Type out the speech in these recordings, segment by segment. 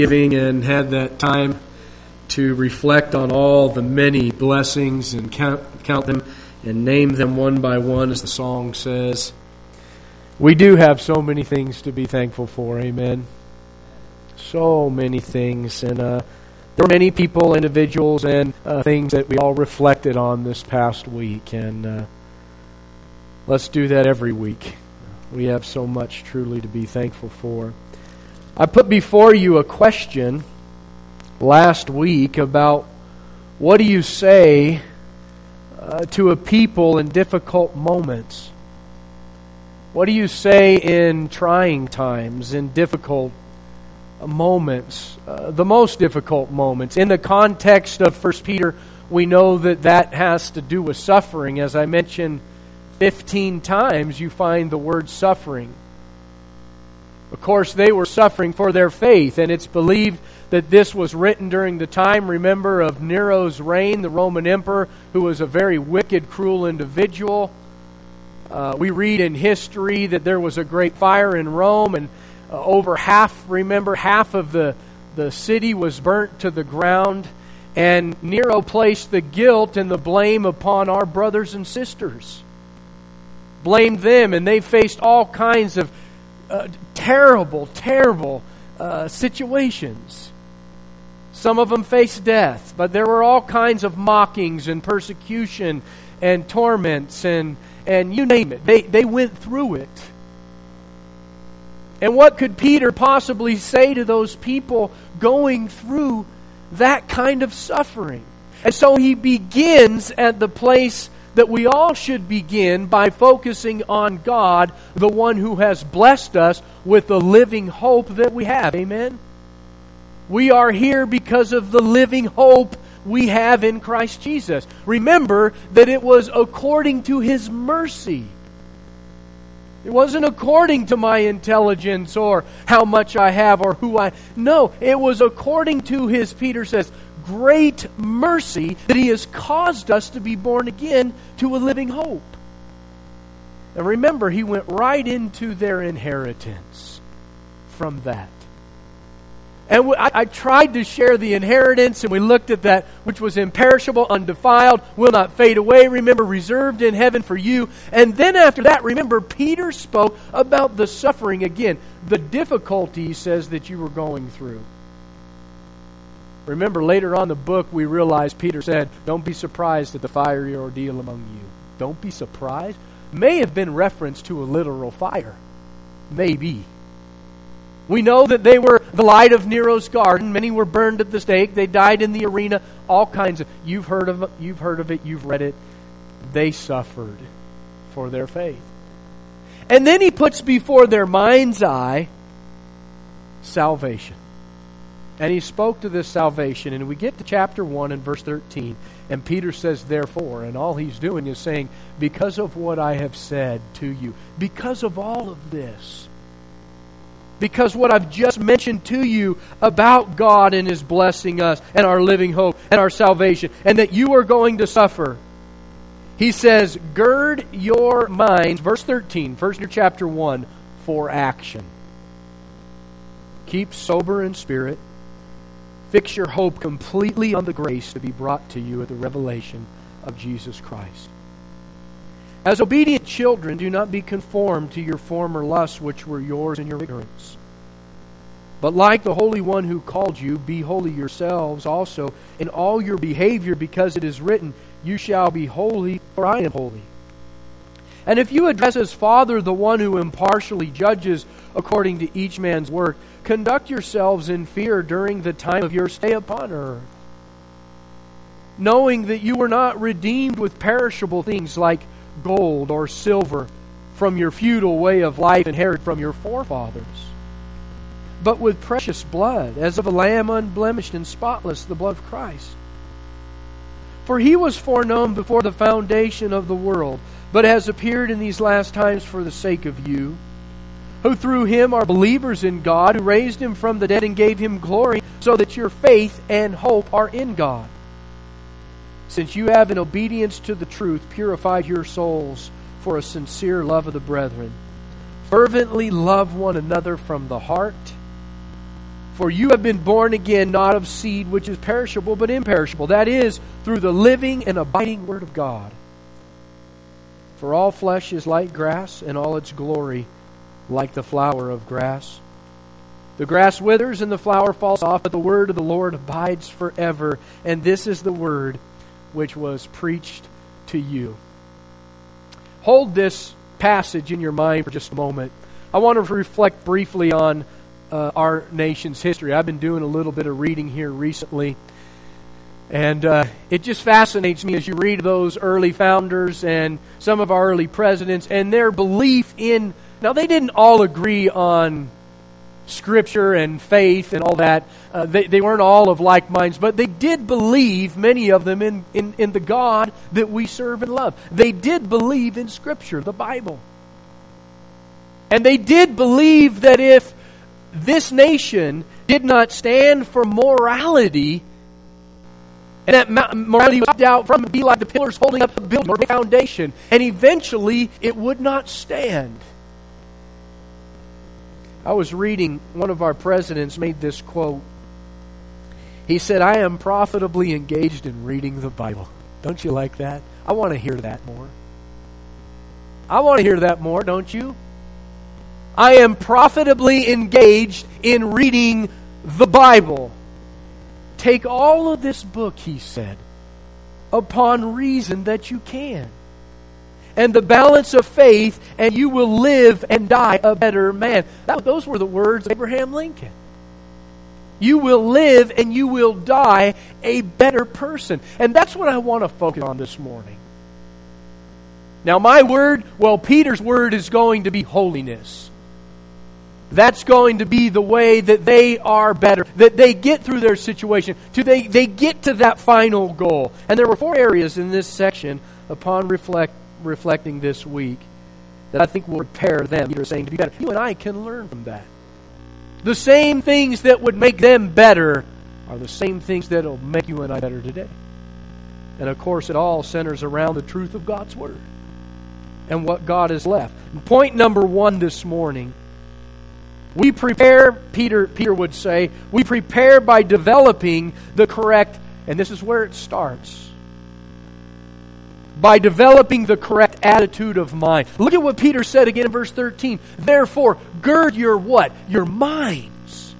Thanksgiving and had that time to reflect on all the many blessings and count them and name them one by one, as the song says. We do have so many things to be thankful for, amen. So many things, and there were many people, individuals, and things that we all reflected on this past week, and let's do that every week. We have so much truly to be thankful for. I put before you a question last week about what do you say to a people in difficult moments? What do you say in trying times, in difficult moments, the most difficult moments? In the context of 1 Peter, we know that has to do with suffering. As I mentioned 15 times, you find the word suffering. Of course, they were suffering for their faith, and it's believed that this was written during the time, remember, of Nero's reign, the Roman emperor, who was a very wicked, cruel individual. We read in history that there was a great fire in Rome, and over half of the city was burnt to the ground, and Nero placed the guilt and the blame upon our brothers and sisters. Blamed them, and they faced all kinds of terrible situations. Some of them faced death, but there were all kinds of mockings and persecution and torments and you name it. They went through it. And what could Peter possibly say to those people going through that kind of suffering? And so he begins at the place that we all should begin, by focusing on God, the one who has blessed us with the living hope that we have. Amen? We are here because of the living hope we have in Christ Jesus. Remember that it was according to His mercy. It wasn't according to my intelligence or how much I have or who I... No, it was according to His, Peter says, great mercy that He has caused us to be born again to a living hope. And remember, He went right into their inheritance from that. And I tried to share the inheritance, and we looked at that, which was imperishable, undefiled, will not fade away, remember, reserved in heaven for you. And then after that, remember, Peter spoke about the suffering again, the difficulty, he says, that you were going through. Remember, later on in the book, we realized Peter said, don't be surprised at the fiery ordeal among you. Don't be surprised. May have been reference to a literal fire. Maybe. We know that they were the light of Nero's garden. Many were burned at the stake. They died in the arena. All kinds of... You've heard of it. You've read it. They suffered for their faith. And then he puts before their mind's eye salvation. And he spoke to this salvation, and we get to chapter 1 and verse 13, and Peter says, therefore, and all he's doing is saying, because of what I have said to you, because of all of this, because what I've just mentioned to you about God and His blessing us and our living hope and our salvation, and that you are going to suffer, he says, gird your minds, verse 13, first in chapter 1, for action. Keep sober in spirit. Fix your hope completely on the grace to be brought to you at the revelation of Jesus Christ. As obedient children, do not be conformed to your former lusts which were yours in your ignorance. But like the Holy One who called you, be holy yourselves also in all your behavior, because it is written, you shall be holy, for I am holy. And if you address as Father the one who impartially judges according to each man's work, conduct yourselves in fear during the time of your stay upon earth, knowing that you were not redeemed with perishable things like gold or silver from your feudal way of life inherited from your forefathers, but with precious blood, as of a lamb unblemished and spotless, the blood of Christ. For He was foreknown before the foundation of the world, but has appeared in these last times for the sake of you, who through Him are believers in God, who raised Him from the dead and gave Him glory, so that your faith and hope are in God. Since you have in obedience to the truth purified your souls for a sincere love of the brethren, fervently love one another from the heart, For you have been born again, not of seed which is perishable, but imperishable. That is, through the living and abiding Word of God. For all flesh is like grass, and all its glory like the flower of grass. The grass withers and the flower falls off, but the word of the Lord abides forever. And this is the word which was preached to you. Hold this passage in your mind for just a moment. I want to reflect briefly on our nation's history. I've been doing a little bit of reading here recently. And it just fascinates me as you read those early founders and some of our early presidents and their belief in... Now, they didn't all agree on Scripture and faith and all that. They weren't all of like minds, but they did believe, many of them, in the God that we serve and love. They did believe in Scripture, the Bible. And they did believe that if this nation did not stand for morality, and that morality was knocked out from it, be like the pillars holding up the building or the foundation, and eventually it would not stand. I was reading, one of our presidents made this quote. He said, "I am profitably engaged in reading the Bible." Don't you like that? I want to hear that more. I want to hear that more, don't you? I am profitably engaged in reading the Bible. Take all of this book, he said, upon reason that you can. And the balance of faith, and you will live and die a better man. Those were the words of Abraham Lincoln. You will live and you will die a better person. And that's what I want to focus on this morning. Now my word, Peter's word is going to be holiness. That's going to be the way that they are better, that they get through their situation, they get to that final goal. And there were 4 areas in this section upon reflecting this week that I think will prepare them, Peter is saying, to be better. You and I can learn from that. The same things that would make them better are the same things that will make you and I better today. And of course it all centers around the truth of God's Word and what God has left. And point number 1 this morning, we prepare, Peter would say, we prepare by developing the correct, and this is where it starts, by developing the correct attitude of mind. Look at what Peter said again in verse 13. Therefore, gird your what? Your minds.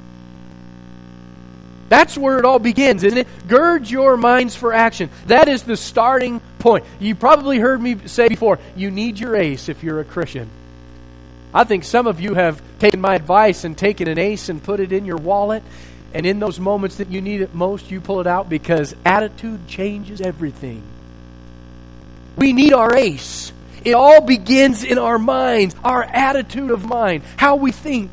That's where it all begins, isn't it? Gird your minds for action. That is the starting point. You probably heard me say before, you need your ace if you're a Christian. I think some of you have taken my advice and taken an ace and put it in your wallet, and in those moments that you need it most, you pull it out because attitude changes everything. We need our ace. It all begins in our minds, our attitude of mind, how we think.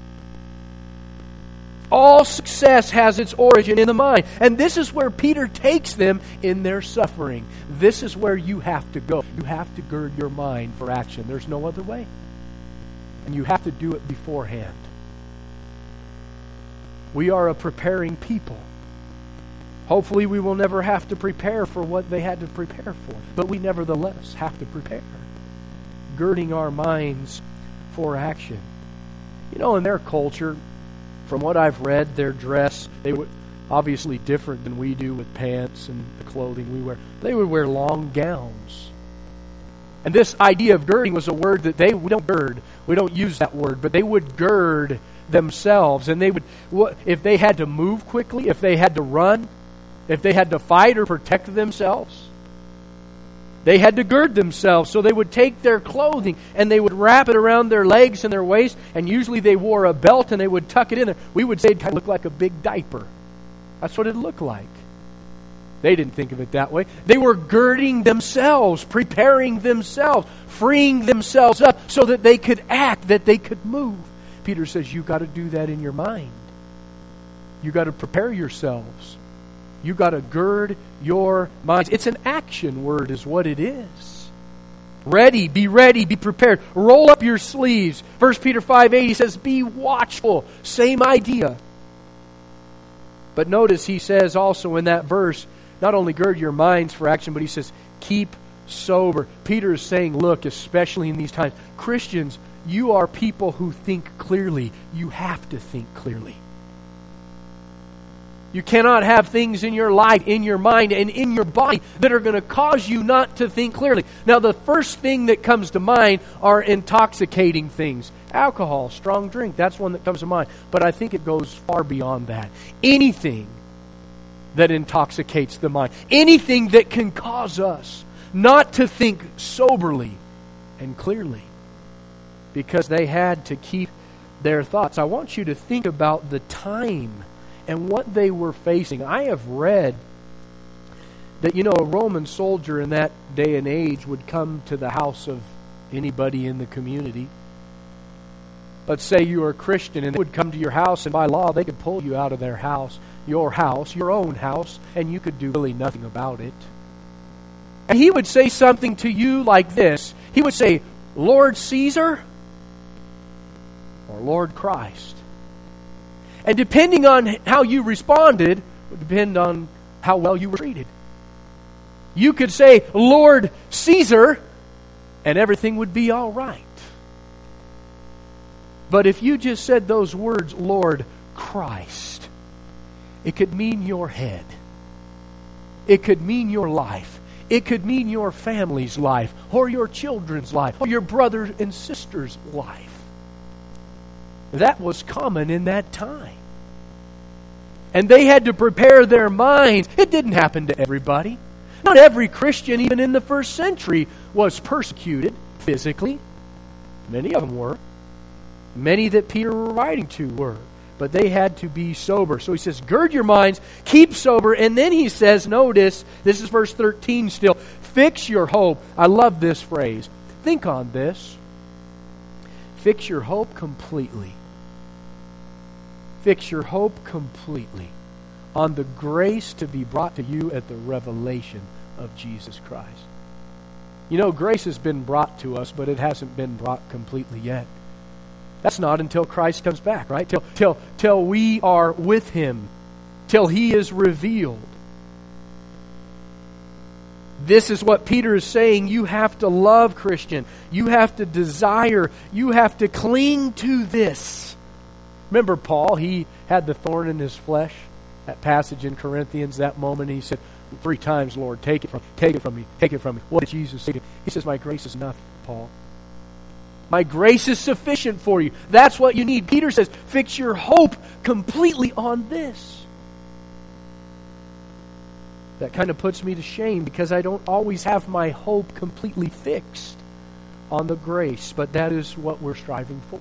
All success has its origin in the mind. And this is where Peter takes them in their suffering. This is where you have to go. You have to gird your mind for action. There's no other way. And you have to do it beforehand. We are a preparing people. Hopefully we will never have to prepare for what they had to prepare for. But we nevertheless have to prepare. Girding our minds for action. You know, in their culture, from what I've read, their dress, they would obviously different than we do with pants and the clothing we wear. They would wear long gowns. And this idea of girding was a word that we don't gird. We don't use that word, but they would gird themselves. And they would, if they had to move quickly, if they had to run, if they had to fight or protect themselves, they had to gird themselves. So they would take their clothing and they would wrap it around their legs and their waist, and usually they wore a belt and they would tuck it in there. We would say it kind of looked like a big diaper. That's what it looked like. They didn't think of it that way. They were girding themselves, preparing themselves, freeing themselves up so that they could act, that they could move. Peter says, you've got to do that in your mind. You've got to prepare yourselves. You've got to gird your minds. It's an action word is what it is. Ready, be prepared. Roll up your sleeves. 1 Peter 5:8, he says, be watchful. Same idea. But notice he says also in that verse, not only gird your minds for action, but he says, keep sober. Peter is saying, look, especially in these times, Christians, you are people who think clearly. You have to think clearly. You cannot have things in your life, in your mind, and in your body that are going to cause you not to think clearly. Now, the first thing that comes to mind are intoxicating things. Alcohol, strong drink, that's one that comes to mind. But I think it goes far beyond that. Anything that intoxicates the mind. Anything that can cause us not to think soberly and clearly. Because they had to keep their thoughts. I want you to think about the time and what they were facing. I have read that, a Roman soldier in that day and age would come to the house of anybody in the community. Let's say you were a Christian, and they would come to your house, and by law they could pull you out of their house, your own house, and you could do really nothing about it. And he would say something to you like this. He would say, Lord Caesar or Lord Christ. And depending on how you responded, would depend on how well you were treated. You could say, Lord Caesar, and everything would be all right. But if you just said those words, Lord Christ, it could mean your head. It could mean your life. It could mean your family's life, or your children's life, or your brother and sister's life. That was common in that time. And they had to prepare their minds. It didn't happen to everybody. Not every Christian, even in the first century, was persecuted physically. Many of them were. Many that Peter were writing to were. But they had to be sober. So he says, gird your minds, keep sober. And then he says, notice, this is verse 13 still, fix your hope. I love this phrase. Think on this. Fix your hope completely. Fix your hope completely on the grace to be brought to you at the revelation of Jesus Christ. Grace has been brought to us, but it hasn't been brought completely yet. That's not until Christ comes back, right? Till we are with Him, till He is revealed. This is what Peter is saying. You have to love, Christian. You have to desire. You have to cling to this. Remember Paul, he had the thorn in his flesh. That passage in Corinthians, that moment, he said 3 times, Lord, take it from me, take it from me, take it from me. What did Jesus say to him? He says, my grace is enough, Paul. My grace is sufficient for you. That's what you need. Peter says, fix your hope completely on this. That kind of puts me to shame because I don't always have my hope completely fixed on the grace, but that is what we're striving for.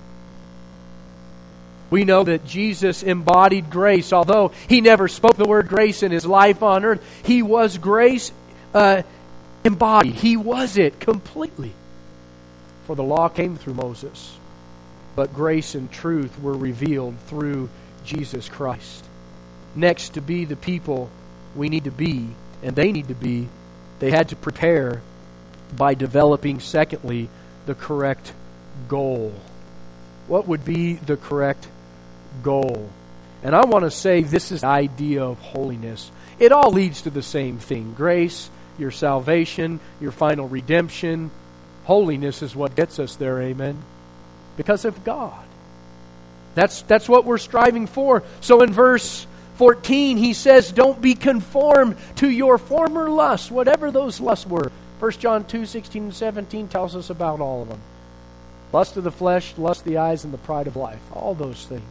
We know that Jesus embodied grace. Although He never spoke the word grace in His life on earth, He was grace embodied. He was it completely. For the law came through Moses, but grace and truth were revealed through Jesus Christ. Next, to be the people we need to be, and they need to be, they had to prepare by developing, secondly, the correct goal. What would be the correct goal? And I want to say this is the idea of holiness. It all leads to the same thing. Grace, your salvation, your final redemption. Holiness is what gets us there, amen? Because of God. That's what we're striving for. So in verse 14, he says, don't be conformed to your former lusts, whatever those lusts were. 1 John 2, 16 and 17 tells us about all of them. Lust of the flesh, lust of the eyes, and the pride of life. All those things.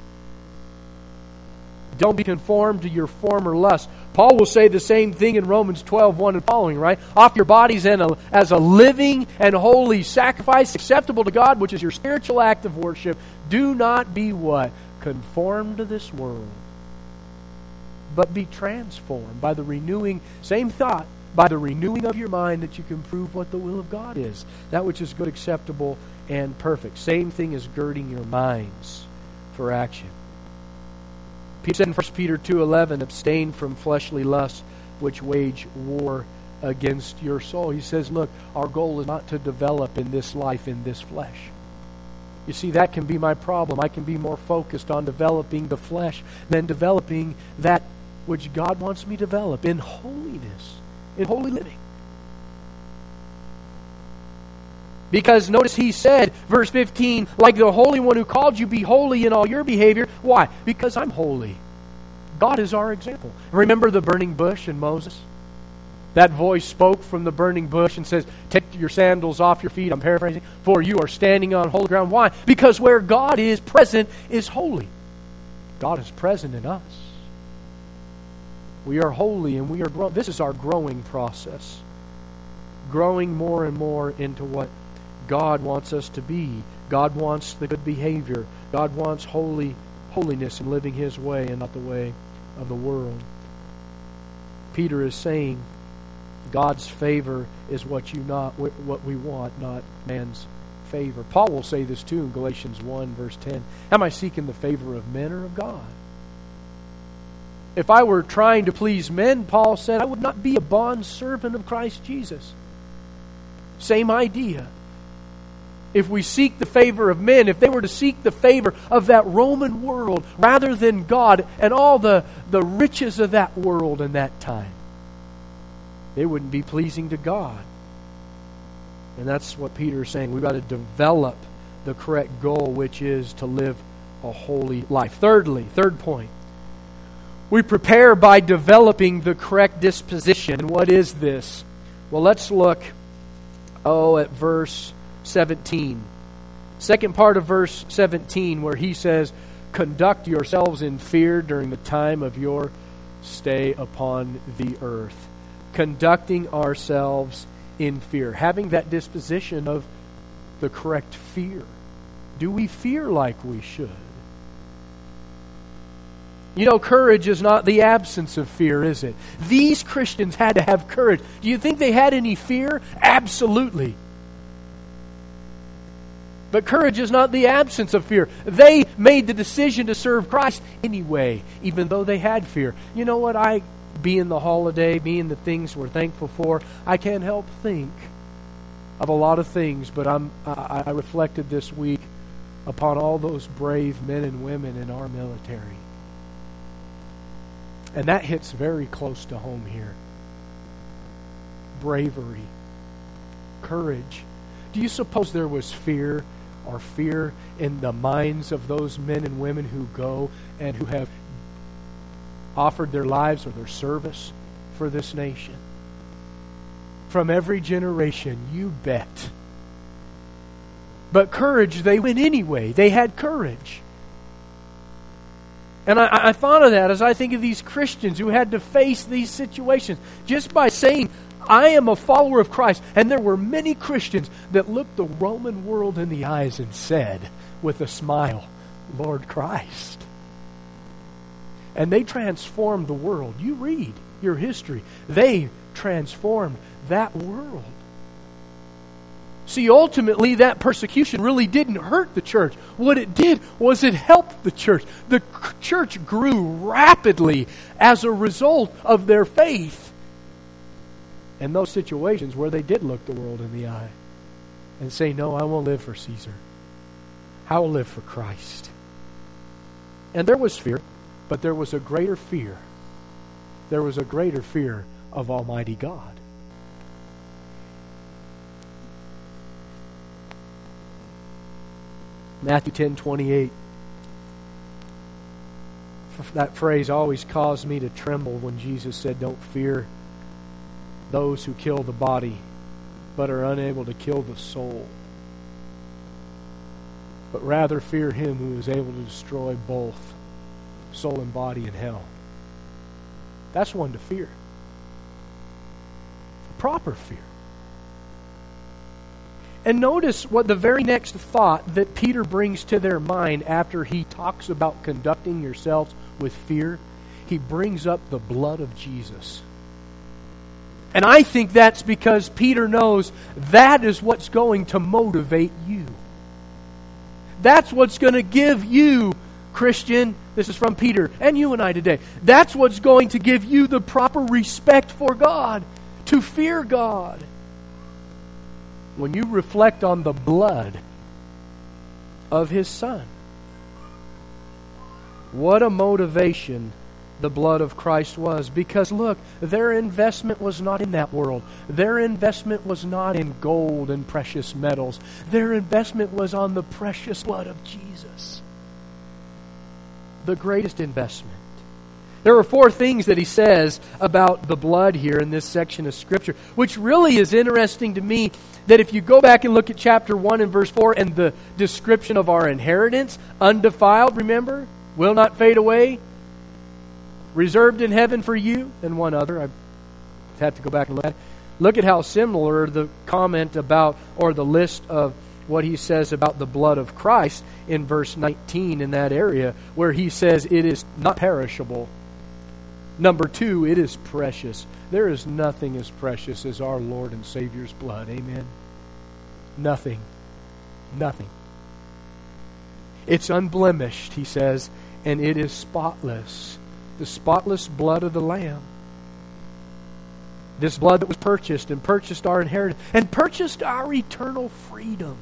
Don't be conformed to your former lusts. Paul will say the same thing in Romans 12:1 and following, right? Offer your bodies as a living and holy sacrifice acceptable to God, which is your spiritual act of worship. Do not be what? Conformed to this world. But be transformed by the renewing, same thought, by the renewing of your mind, that you can prove what the will of God is. That which is good, acceptable, and perfect. Same thing as girding your minds for action. Peter said in 1 Peter 2:11, abstain from fleshly lusts which wage war against your soul. He says, look, our goal is not to develop in this life, in this flesh. You see, that can be my problem. I can be more focused on developing the flesh than developing that which God wants me to develop in holiness, in holy living. Because notice he said, verse 15, like the Holy One who called you, be holy in all your behavior. Why? Because I'm holy. God is our example. Remember the burning bush and Moses? That voice spoke from the burning bush and says, take your sandals off your feet, I'm paraphrasing, for you are standing on holy ground. Why? Because where God is present is holy. God is present in us. We are holy and we are growing. This is our growing process. Growing more and more into what God wants us to be. God wants the good behavior. God wants holiness and living His way and not the way of the world. Peter is saying God's favor is what we want, not man's favor. Paul will say this too in Galatians 1 verse 10. Am I seeking the favor of men or of God? If I were trying to please men, Paul said, I would not be a bond servant of Christ Jesus. Same idea. If we seek the favor of men, if they were to seek the favor of that Roman world rather than God and all the riches of that world in that time, they wouldn't be pleasing to God. And that's what Peter is saying. We've got to develop the correct goal, which is to live a holy life. Thirdly, third point, we prepare by developing the correct disposition. And what is this? Well, let's look, at verse 17. Second part of verse 17 where he says, conduct yourselves in fear during the time of your stay upon the earth. Conducting ourselves in fear. Having that disposition of the correct fear. Do we fear like we should? You know, courage is not the absence of fear, is it? These Christians had to have courage. Do you think they had any fear? Absolutely. But courage is not the absence of fear. They made the decision to serve Christ anyway, even though they had fear. You know what? Being the holiday, being the things we're thankful for, I can't help think of a lot of things, but I reflected this week upon all those brave men and women in our military. And that hits very close to home here. Bravery. Courage. Do you suppose there was fear in the minds of those men and women who go and who have offered their lives or their service for this nation? From every generation, you bet. But courage, they went anyway. They had courage. And I thought of that as I think of these Christians who had to face these situations just by saying, I am a follower of Christ. And there were many Christians that looked the Roman world in the eyes and said with a smile, Lord Christ. And they transformed the world. You read your history. They transformed that world. See, ultimately, that persecution really didn't hurt the church. What it did was it helped the church. The church grew rapidly as a result of their faith in those situations where they did look the world in the eye and say, no, I won't live for Caesar. I will live for Christ. And there was fear, but there was a greater fear. There was a greater fear of Almighty God. Matthew 10:28. That phrase always caused me to tremble when Jesus said, don't fear those who kill the body, but are unable to kill the soul. But rather fear Him who is able to destroy both soul and body in hell. That's one to fear. Proper fear. And notice what the very next thought that Peter brings to their mind after he talks about conducting yourselves with fear. He brings up the blood of Jesus. And I think that's because Peter knows that is what's going to motivate you. That's what's going to give you, Christian, this is from Peter, and you and I today. That's what's going to give you the proper respect for God, to fear God. When you reflect on the blood of His Son. What a motivation the blood of Christ was. Because look, their investment was not in that world. Their investment was not in gold and precious metals. Their investment was on the precious blood of Jesus. The greatest investment. There are 4 things that he says about the blood here in this section of Scripture, which really is interesting to me, that if you go back and look at chapter 1 and verse 4 and the description of our inheritance, undefiled, remember, will not fade away, reserved in heaven for you, and one other, I have to go back and look at it. Look at how similar the comment about, or the list of what he says about the blood of Christ in verse 19 in that area, where he says it is not perishable. Number 2, it is precious. There is nothing as precious as our Lord and Savior's blood. Amen. Nothing. Nothing. It's unblemished, he says, and it is spotless. The spotless blood of the Lamb. This blood that was purchased and purchased our inheritance and purchased our eternal freedom.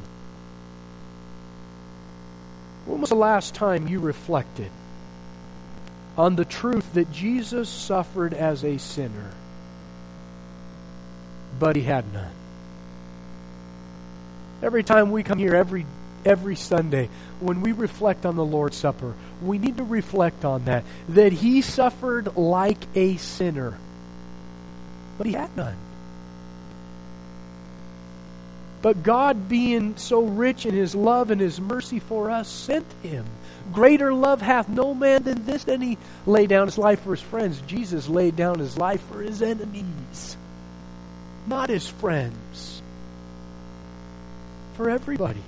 When was the last time you reflected on the truth that Jesus suffered as a sinner, but he had none? Every time we come here, every Sunday, when we reflect on the Lord's Supper, we need to reflect on that he suffered like a sinner, but he had none. But God, being so rich in His love and His mercy for us, sent Him. Greater love hath no man than this, than He laid down His life for His friends. Jesus laid down His life for His enemies, not His friends. For everybody.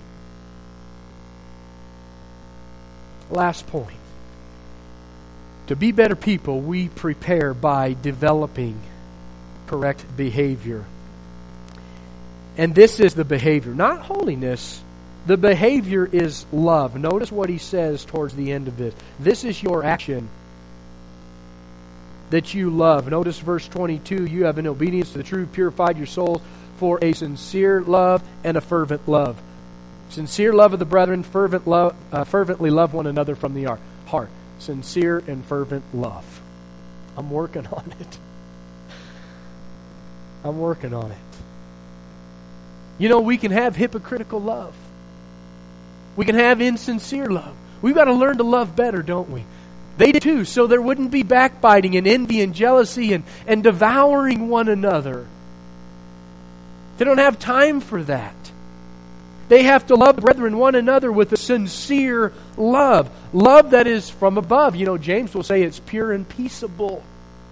Last point. To be better people, we prepare by developing correct behavior. And this is the behavior, not holiness. The behavior is love. Notice what he says towards the end of this. This is your action that you love. Notice verse 22. You have in obedience to the truth purified your souls for a sincere love and a fervent love. Sincere love of the brethren, fervently love one another from the heart. Sincere and fervent love. I'm working on it. I'm working on it. You know, we can have hypocritical love. We can have insincere love. We've got to learn to love better, don't we? They did too, so there wouldn't be backbiting and envy and jealousy and devouring one another. They don't have time for that. They have to love the brethren one another with a sincere love. Love that is from above. You know, James will say it's pure and peaceable.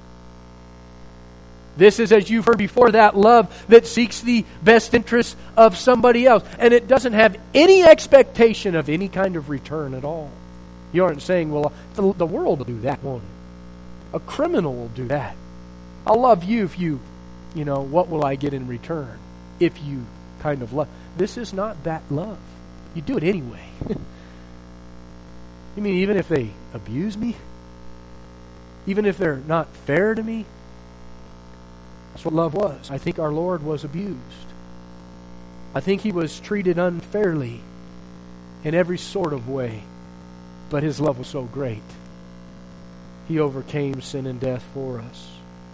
This is, as you've heard before, that love that seeks the best interests of somebody else. And it doesn't have any expectation of any kind of return at all. You aren't saying, well, the world will do that, won't it? A criminal will do that. I'll love you if you know, what will I get in return? If you kind of love. This is not that love. You do it anyway. You mean even if they abuse me? Even if they're not fair to me? That's what love was. I think our Lord was abused. I think He was treated unfairly in every sort of way. But His love was so great. He overcame sin and death for us.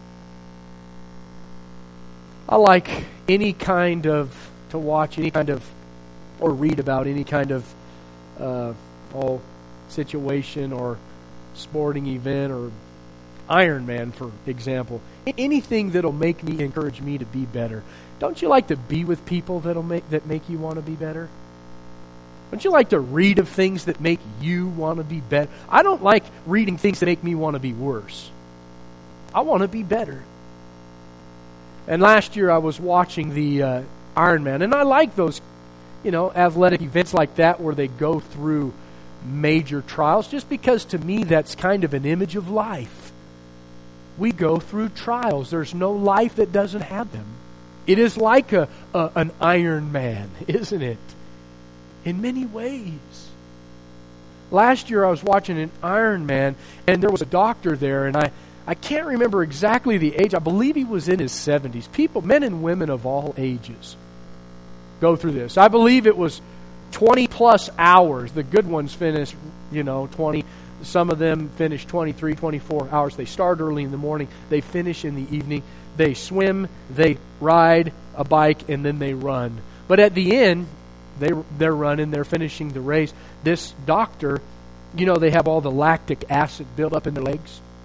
I like any kind of, to watch any kind of, or read about any kind of situation or sporting event or Iron Man, for example. Anything that'll make me, encourage me to be better. Don't you like to be with people that make you want to be better? Don't you like to read of things that make you want to be better? I don't like reading things that make me want to be worse. I want to be better. And last year I was watching the Ironman, and I like those, athletic events like that where they go through major trials, just because to me that's kind of an image of life. We go through trials. There's no life that doesn't have them. It is like an Iron Man, isn't it? In many ways. Last year I was watching an Iron Man, and there was a doctor there, and I can't remember exactly the age. I believe he was in his 70s. People, men and women of all ages, go through this. I believe it was 20 plus hours. The good ones finish, 20. Some of them finish 23, 24 hours. They start early in the morning. They finish in the evening. They swim, they ride a bike, and then they run. But at the end, they're running, they're finishing the race. This doctor, they have all the lactic acid built up in their legs.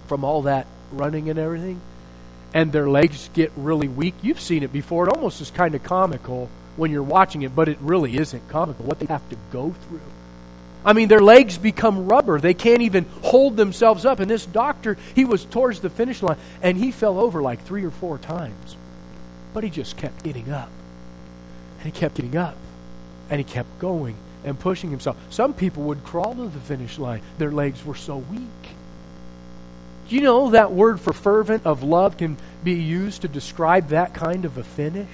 from all that running and everything, and their legs get really weak. You've seen it before. It almost is kind of comical when you're watching it, but it really isn't comical what they have to go through. I mean, their legs become rubber. They can't even hold themselves up. And this doctor, he was towards the finish line, and he fell over like 3 or 4 times. But he just kept getting up. And he kept getting up. And he kept going and pushing himself. Some people would crawl to the finish line. Their legs were so weak. Do you know that word for fervent of love can be used to describe that kind of a finish?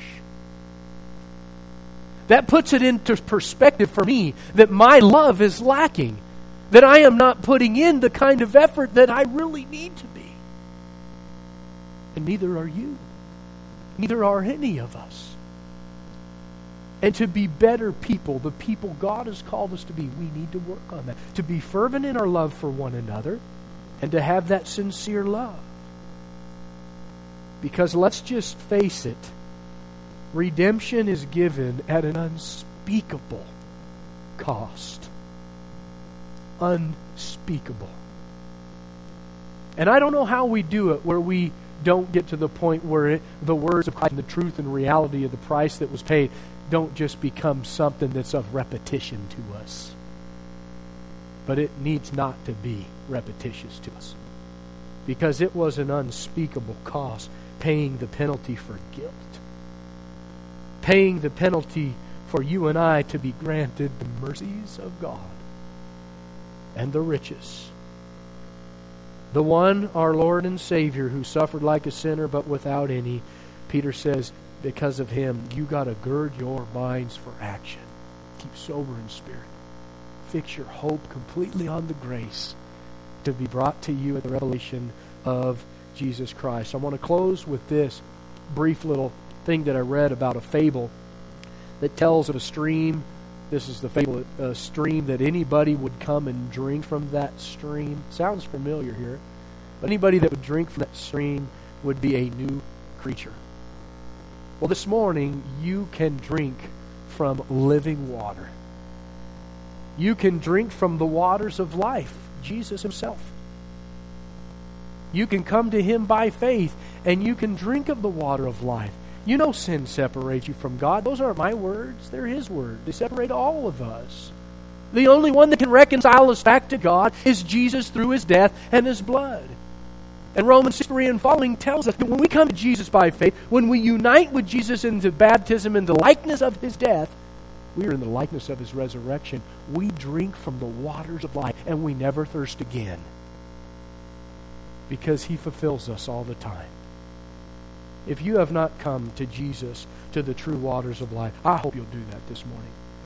That puts it into perspective for me that my love is lacking, that I am not putting in the kind of effort that I really need to be. And neither are you. Neither are any of us. And to be better people, the people God has called us to be, we need to work on that. To be fervent in our love for one another and to have that sincere love. Because let's just face it, redemption is given at an unspeakable cost. Unspeakable. And I don't know how we do it where we don't get to the point where the words of Christ and the truth and reality of the price that was paid don't just become something that's of repetition to us. But it needs not to be repetitious to us. Because it was an unspeakable cost, paying the penalty for guilt. Paying the penalty for you and I to be granted the mercies of God and the riches. The one, our Lord and Savior, who suffered like a sinner but without any, Peter says, because of him, you got to gird your minds for action. Keep sober in spirit. Fix your hope completely on the grace to be brought to you at the revelation of Jesus Christ. I want to close with this brief little thing that I read about a fable that tells of a stream. This is the fable, a stream that anybody would come and drink from that stream. Sounds familiar here. But anybody that would drink from that stream would be a new creature. Well, this morning, you can drink from living water. You can drink from the waters of life, Jesus himself. You can come to him by faith, and you can drink of the water of life. You know sin separates you from God. Those aren't my words. They're his word. They separate all of us. The only one that can reconcile us back to God is Jesus through his death and his blood. And Romans 6:3 and following tells us that when we come to Jesus by faith, when we unite with Jesus into baptism in the likeness of his death, we are in the likeness of his resurrection. We drink from the waters of life and we never thirst again. Because he fulfills us all the time. If you have not come to Jesus, to the true waters of life, I hope you'll do that this morning.